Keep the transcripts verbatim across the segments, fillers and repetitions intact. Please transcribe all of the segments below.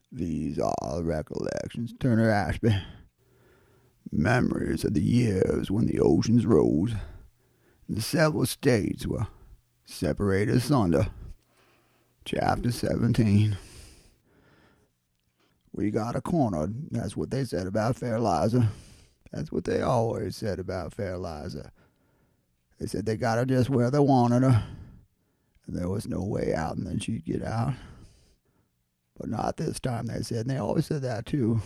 These are recollections, Turner Ashby. Memories of the years when the oceans rose, and the several states were separated asunder. Chapter seventeen. We got her cornered. That's what they said about Fair Liza. That's what they always said about Fair Liza. They said they got her just where they wanted her, and there was no way out, and then she'd get out. But not this time, they said, and they always said that too.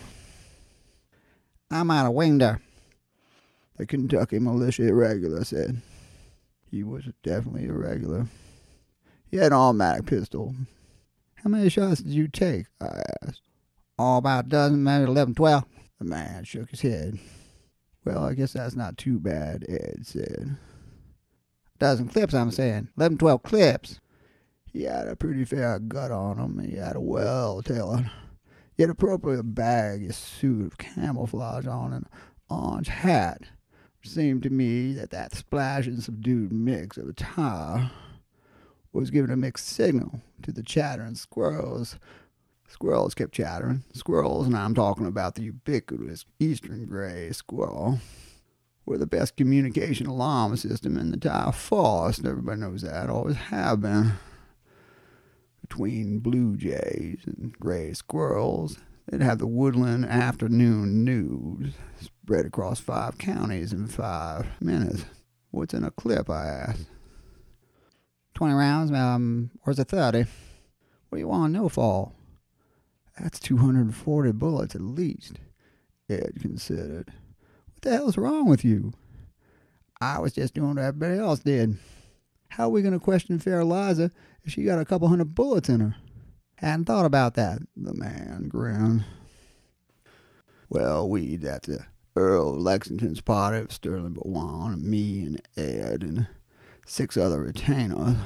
I might have winged her, the Kentucky militia irregular said. He was definitely irregular. He had an automatic pistol. How many shots did you take? I asked. All about a dozen, maybe eleven, twelve. The man shook his head. Well, I guess that's not too bad, Ed said. A dozen clips, I'm saying. Eleven, twelve clips. He had a pretty fair gut on him. He had a well-tailored, yet appropriate baggy suit of camouflage on and an orange hat. It seemed to me that that splash and subdued mix of attire was giving a mixed signal to the chattering squirrels. Squirrels kept chattering. Squirrels, and I'm talking about the ubiquitous eastern gray squirrel, were the best communication alarm system in the entire forest. Everybody knows that. Always have been. Between blue jays and gray squirrels, they'd have the woodland afternoon news spread across five counties in five minutes. What's in a clip, I asked. Twenty rounds, um, or is it thirty? What do you want to know for? That's two hundred forty bullets at least, Ed considered. What the hell's wrong with you? I was just doing what everybody else did. How are we going to question Fair Liza if she got a couple hundred bullets in her? Hadn't thought about that, the man grinned. Well, we, that's the Earl of Lexington's party of Sterling Bowen, and me and Ed and six other retainers.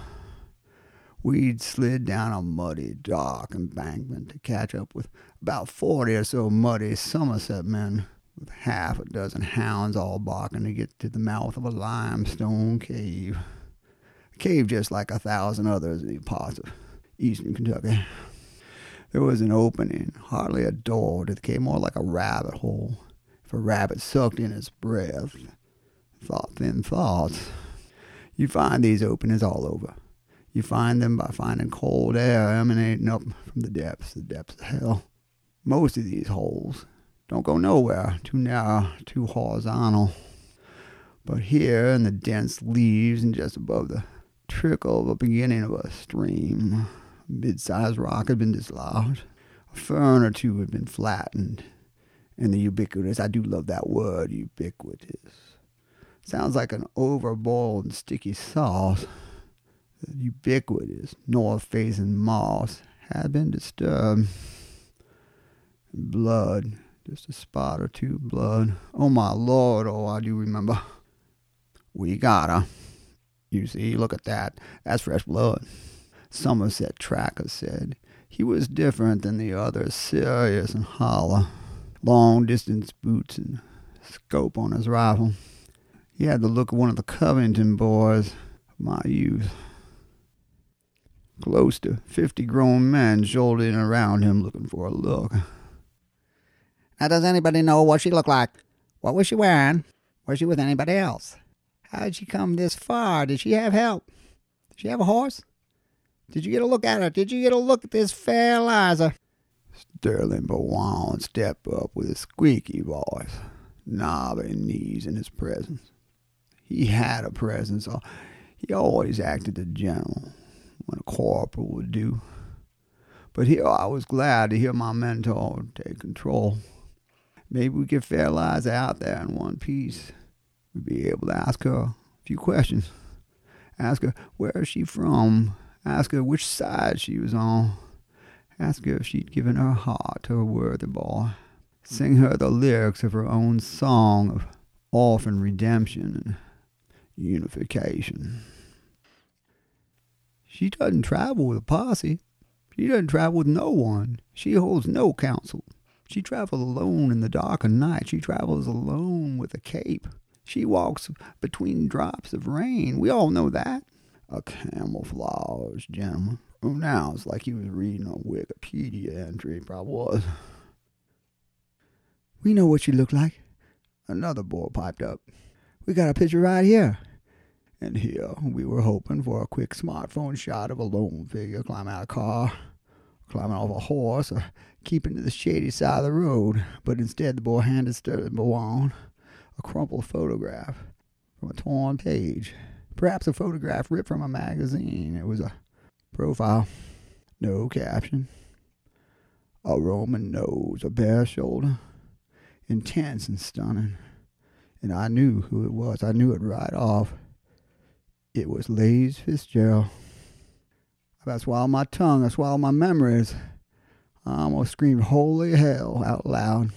We'd slid down a muddy, dark embankment to catch up with about forty or so muddy Somerset men, with half a dozen hounds all barking to get to the mouth of a limestone cave. A cave just like a thousand others in the parts of eastern Kentucky. There was an opening, hardly a door to the cave, more like a rabbit hole. If a rabbit sucked in its breath, thought thin thoughts. You find these openings all over. You find them by finding cold air emanating up from the depths, the depths of hell. Most of these holes don't go nowhere, too narrow, too horizontal. But here in the dense leaves and just above the trickle of a beginning of a stream, a mid-sized rock had been dislodged. A fern or two had been flattened. And the ubiquitous, I do love that word, ubiquitous. Sounds like an overboiled and sticky sauce. The ubiquitous north-facing moss had been disturbed. Blood, just a spot or two of blood. Oh, my Lord, oh, I do remember. We got her. You see, look at that. That's fresh blood. Somerset Tracker said. He was different than the others, serious and hollow. Long-distance boots and scope on his rifle. He had the look of one of the Covington boys of my youth. Close to fifty grown men shouldered around him looking for a look. Now, does anybody know what she looked like? What was she wearing? Was she with anybody else? How did she come this far? Did she have help? Did she have a horse? Did you get a look at her? Did you get a look at this Fair Liza? Sterling Bowen stepped up with a squeaky voice, knobbing knees in his presence. He had a presence. He always acted a general, when a corporal would do. But here I was glad to hear my mentor take control. Maybe we could Fair Liza out there in one piece. We'd be able to ask her a few questions. Ask her where is she from. Ask her which side she was on. Ask her if she'd given her heart to a worthy boy. Sing her the lyrics of her own song of orphan redemption and unification. She doesn't travel with a posse. She doesn't travel with no one. She holds no counsel. She travels alone in the dark of night. She travels alone with a cape. She walks between drops of rain. We all know that. A camouflage gentleman. Announced like he was reading a Wikipedia entry. Probably was. We know what you look like. Another boy piped up. We got a picture right here. And here we were hoping for a quick smartphone shot of a lone figure climbing out of a car, climbing off a horse, or keeping to the shady side of the road. But instead the boy handed Sterling Bowen a crumpled photograph from a torn page. Perhaps a photograph ripped from a magazine. It was a profile. No caption. A Roman nose, a bare shoulder. Intense and stunning. And I knew who it was. I knew it right off. It was Lays Fitzgerald. I swallowed my tongue. I swallowed my memories. I almost screamed holy hell out loud.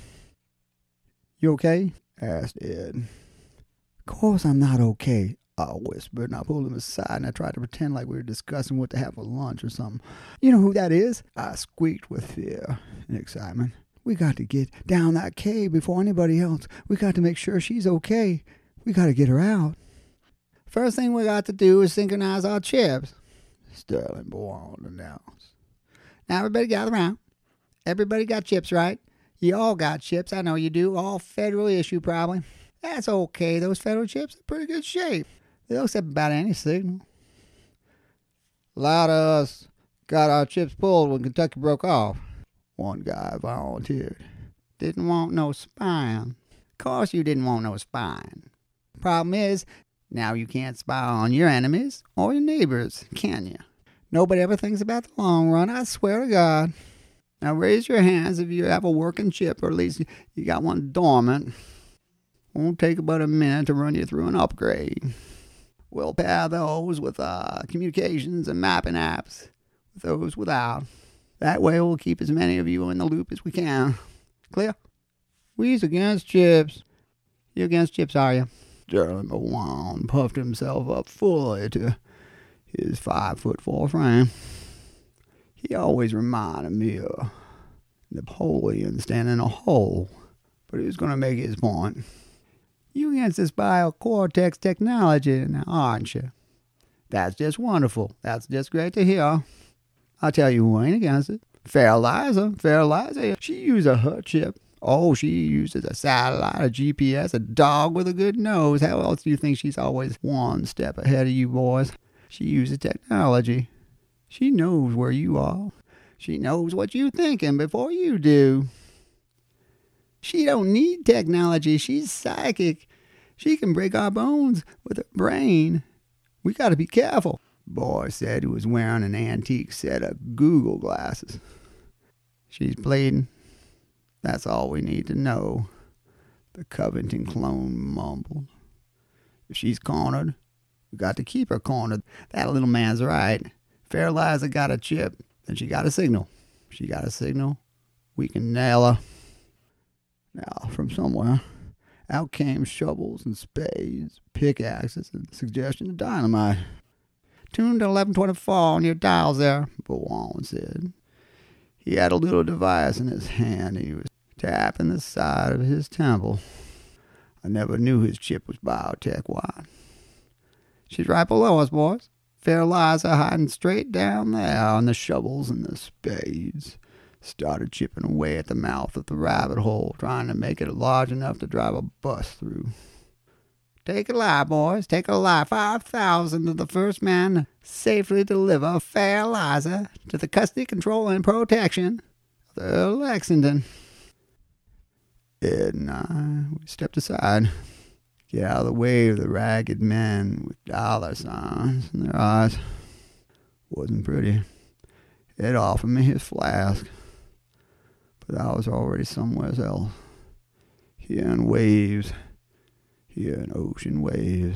You okay? Asked Ed. Of course I'm not okay, I whispered, and I pulled him aside and I tried to pretend like we were discussing what to have for lunch or something. You know who that is? I squeaked with fear and excitement. We got to get down that cave before anybody else. We got to make sure she's okay. We got to get her out. First thing we got to do is synchronize our chips, Sterling Bowen announced. Now everybody gather around. Everybody got chips, right? You all got chips. I know you do. All federal issue, probably. That's okay. Those federal chips are in pretty good shape. They'll accept about any signal. A lot of us got our chips pulled when Kentucky broke off. One guy volunteered. Didn't want no spying. Of course you didn't want no spying. Problem is, now you can't spy on your enemies or your neighbors, can you? Nobody ever thinks about the long run, I swear to God. Now raise your hands if you have a working chip, or at least you got one dormant. Won't take about a minute to run you through an upgrade. We'll pair those with uh, communications and mapping apps, with those without. That way we'll keep as many of you in the loop as we can. Clear? We's against chips. You against chips, are you? Sterling Bowen puffed himself up fully to his five-foot-four frame. He always reminded me of Napoleon standing in a hole, but he was going to make his point. You against this biocortex technology now, aren't you? That's just wonderful. That's just great to hear. I'll tell you who ain't against it. Fair Liza. Fair Liza. She uses her chip. Oh, she uses a satellite, a G P S, a dog with a good nose. How else do you think she's always one step ahead of you boys? She uses technology. She knows where you are. She knows what you're thinking before you do. She don't need technology. She's psychic. She can break our bones with her brain. We got to be careful. Boy said he was wearing an antique set of Google glasses. She's bleeding. That's all we need to know, the Covington clone mumbled. If she's cornered, we got to keep her cornered. That little man's right. Fair Liza got a chip, then she got a signal. She got a signal. We can nail her. Now, from somewhere, out came shovels and spades, pickaxes, and the suggestion of dynamite. Tuned to eleven twenty-four on your dials there, Bowen said. He had a little device in his hand, and he was tapping the side of his temple. I never knew his chip was biotech. Why? She's right below us, boys. Fair Liza hiding straight down there on the shovels and the spades. Started chipping away at the mouth of the rabbit hole, trying to make it large enough to drive a bus through. Take it alive, boys. Take it alive. Five thousand to the first man to safely deliver Fair Liza to the custody, control, and protection of the Earl of Lexington. Ed and I, we stepped aside. Get out of the way of the ragged men with dollar signs in their eyes. Wasn't pretty. Ed offered me his flask, but I was already somewhere else. Hearing waves. Hearing ocean waves.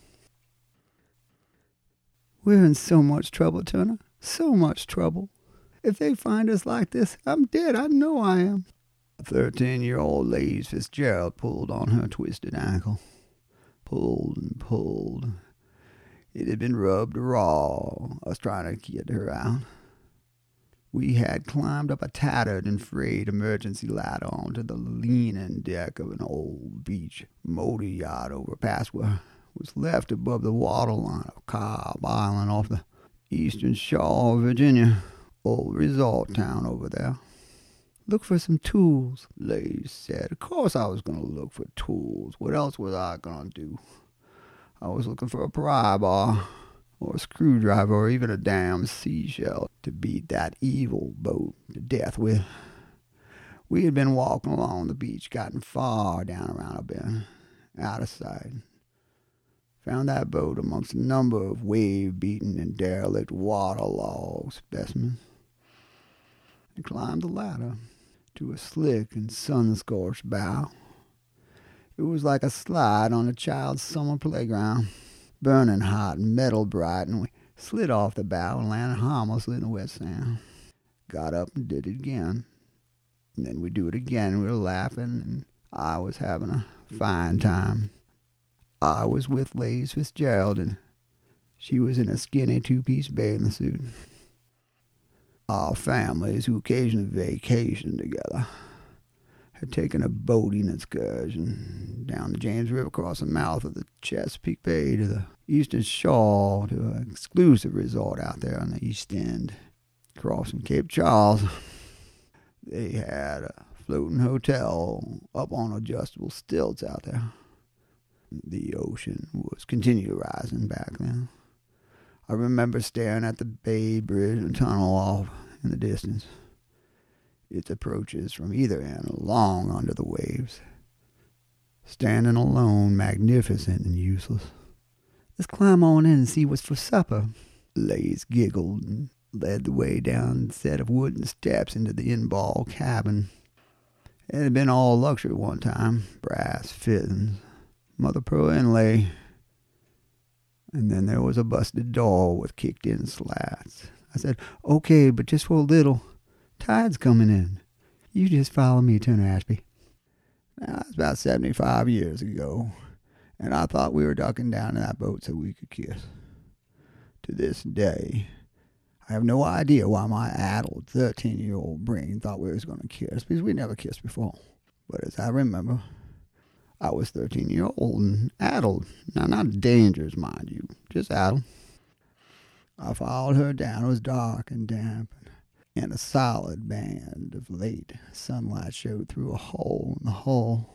We're in so much trouble, Turner. So much trouble. If they find us like this, I'm dead. I know I am. A thirteen-year-old Lays Fitzgerald pulled on her twisted ankle. Pulled and pulled. It had been rubbed raw. I was trying to get her out. We had climbed up a tattered and frayed emergency ladder onto the leaning deck of an old beach motor yacht overpass where was left above the waterline of Cobb Island off the Eastern Shore, Virginia. Old resort town over there. Look for some tools, Lays said. Of course I was going to look for tools. What else was I going to do? I was looking for a pry bar, or a screwdriver, or even a damn seashell to beat that evil boat to death with. We had been walking along the beach, gotten far down around a bend, out of sight. Found that boat amongst a number of wave-beaten and derelict waterlogged specimens, and climbed the ladder to a slick and sun-scorched bow. It was like a slide on a child's summer playground, burning hot and metal bright, and we slid off the bow and landed harmlessly in the wet sand. Got up and did it again. And then we do it again. We were laughing, and I was having a fine time. I was with Lays Fitzgerald, and she was in a skinny two-piece bathing suit. Our families, who occasionally vacationed together, had taken a boating excursion down the James River across the mouth of the Chesapeake Bay to the Eastern Shore to an exclusive resort out there on the East End, crossing Cape Charles. They had a floating hotel up on adjustable stilts out there. The ocean was continually rising back then. I remember staring at the Bay Bridge and tunnel off in the distance. Its approaches from either end long under the waves, standing alone, magnificent and useless. Let's climb on in and see what's for supper. Lays giggled and led the way down a set of wooden steps into the in-ball cabin. It had been all luxury one time, brass fittings, mother pearl inlay, and then there was a busted door with kicked-in slats. I said, "Okay, but just for a little. Tide's coming in. You just follow me, Turner Ashby." Now, that's about seventy-five years ago, and I thought we were ducking down in that boat so we could kiss. To this day, I have no idea why my addled thirteen-year-old brain thought we was going to kiss, because we never kissed before. But as I remember, I was thirteen years old and addled. Now, not dangerous, mind you, just addled. I followed her down. It was dark and damp, and a solid band of late sunlight showed through a hole in the hull.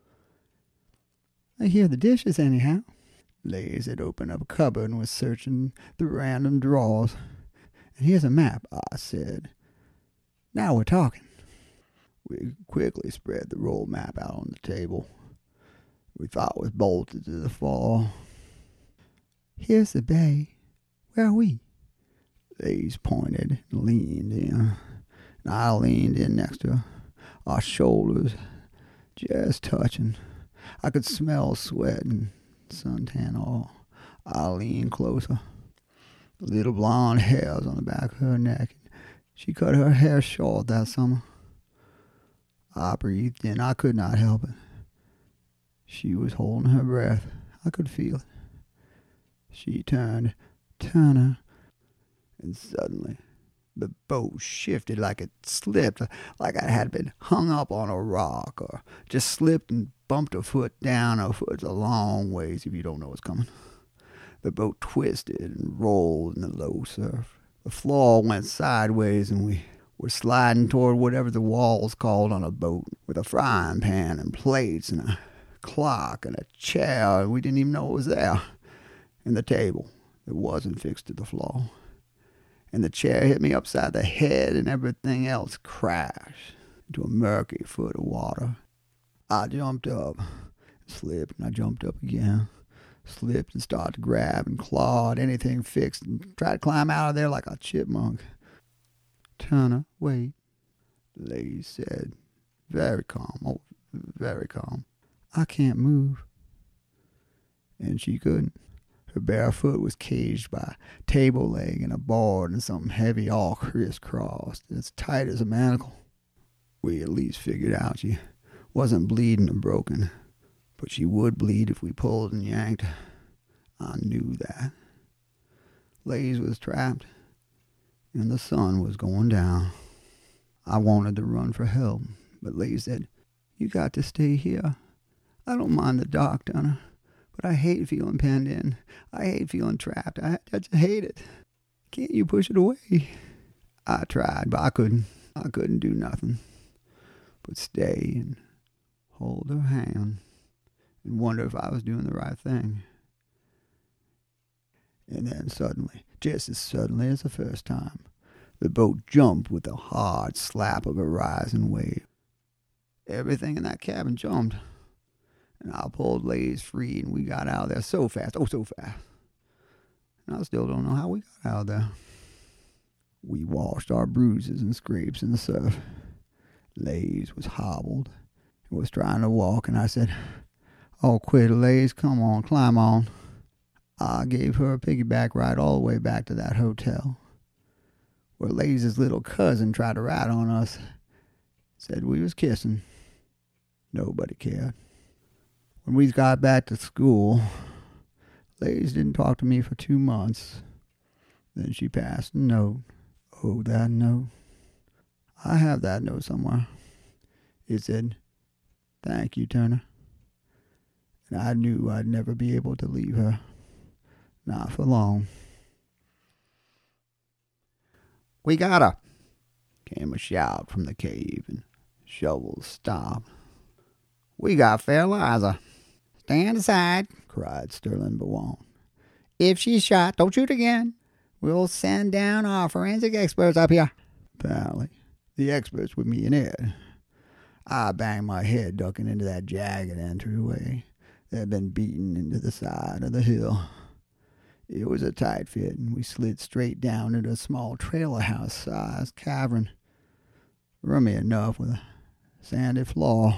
"I hear the dishes, anyhow." Lays had opened up a cupboard and was searching the random drawers. "And here's a map," I said. "Now we're talking." We quickly spread the roll map out on the table. We thought was bolted to the floor. "Here's the bay. Where are we?" Lays pointed and leaned in, and I leaned in next to her, our shoulders just touching. I could smell sweat and suntan all. I leaned closer. The little blonde hairs on the back of her neck. She cut her hair short that summer. I breathed in. I could not help it. She was holding her breath. I could feel it. She turned, Turner, and suddenly the boat shifted like it slipped, like it had been hung up on a rock, or just slipped and bumped a foot down. A foot's a long ways if you don't know what's coming. The boat twisted and rolled in the low surf. The floor went sideways, and we were sliding toward whatever the walls called on a boat, with a frying pan and plates and a clock and a chair, and we didn't even know it was there. And the table that wasn't fixed to the floor. And the chair hit me upside the head, and everything else crashed into a murky foot of water. I jumped up, slipped, and I jumped up again. Slipped and started to grab and claw at anything fixed and tried to climb out of there like a chipmunk. "Turner, wait," Lays said, very calm, oh, very calm. "I can't move." And she couldn't. Her bare foot was caged by a table leg and a board and something heavy all crisscrossed, as tight as a manacle. We at least figured out she wasn't bleeding or broken, but she would bleed if we pulled and yanked. I knew that. Lays was trapped, and the sun was going down. I wanted to run for help, but Lays said, "You got to stay here. I don't mind the dark, Turner, but I hate feeling penned in. I hate feeling trapped. I, I just hate it." Can't you push it away? I tried, but I couldn't. I couldn't do nothing but stay and hold her hand and wonder if I was doing the right thing. And then suddenly, just as suddenly as the first time, the boat jumped with a hard slap of a rising wave. Everything in that cabin jumped, and I pulled Lays free, and we got out of there so fast, oh so fast. And I still don't know how we got out of there. We washed our bruises and scrapes in the surf. Lays was hobbled and was trying to walk, and I said, "Oh, quit, Lays, come on, climb on." I gave her a piggyback ride all the way back to that hotel, where Lays' little cousin tried to rat on us. Said we was kissing. Nobody cared. When we got back to school, Lays didn't talk to me for two months. Then she passed a note. Oh, that note. I have that note somewhere. It said, "Thank you, Turner." And I knew I'd never be able to leave her. Not for long. "We got her!" came a shout from the cave, and shovels stopped. "We got Fair Liza." "Stand aside," cried Sterling Bowen. "If she's shot, don't shoot again. We'll send down our forensic experts up here." Apparently, the experts were me and Ed. I banged my head ducking into that jagged entryway that had been beaten into the side of the hill. It was a tight fit, and we slid straight down into a small trailer house-sized cavern, roomy enough with a sandy floor.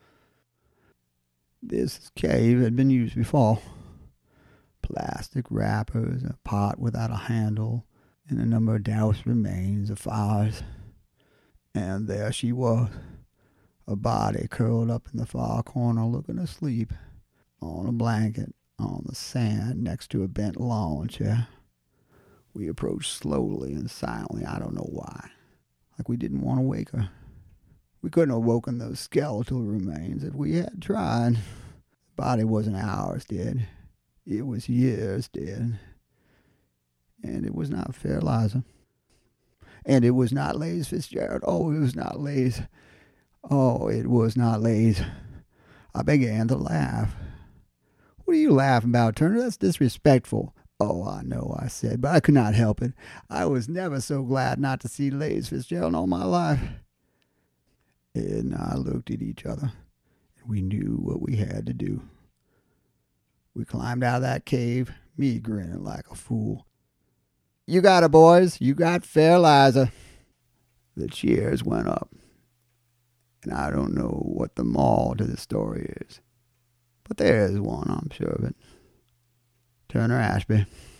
This cave had been used before. Plastic wrappers, a pot without a handle, and a number of doused remains of fires. And there she was, a body curled up in the far corner looking asleep, on a blanket, on the sand next to a bent lawn chair. We approached slowly and silently, I don't know why, like we didn't want to wake her. We couldn't have woken those skeletal remains if we had tried. The body wasn't ours dead. It was years dead. And it was not Fair Liza. And it was not Lays Fitzgerald. Oh, it was not Lays. Oh, it was not Lays. I began to laugh. "What are you laughing about, Turner? That's disrespectful." "Oh, I know," I said, but I could not help it. I was never so glad not to see Lays Fitzgerald all my life. Ed and I looked at each other, and we knew what we had to do. We climbed out of that cave, me grinning like a fool. "You got it, boys. You got Fair Liza." The cheers went up, and I don't know what the moral to the story is, but there is one, I'm sure of it. Turner Ashby.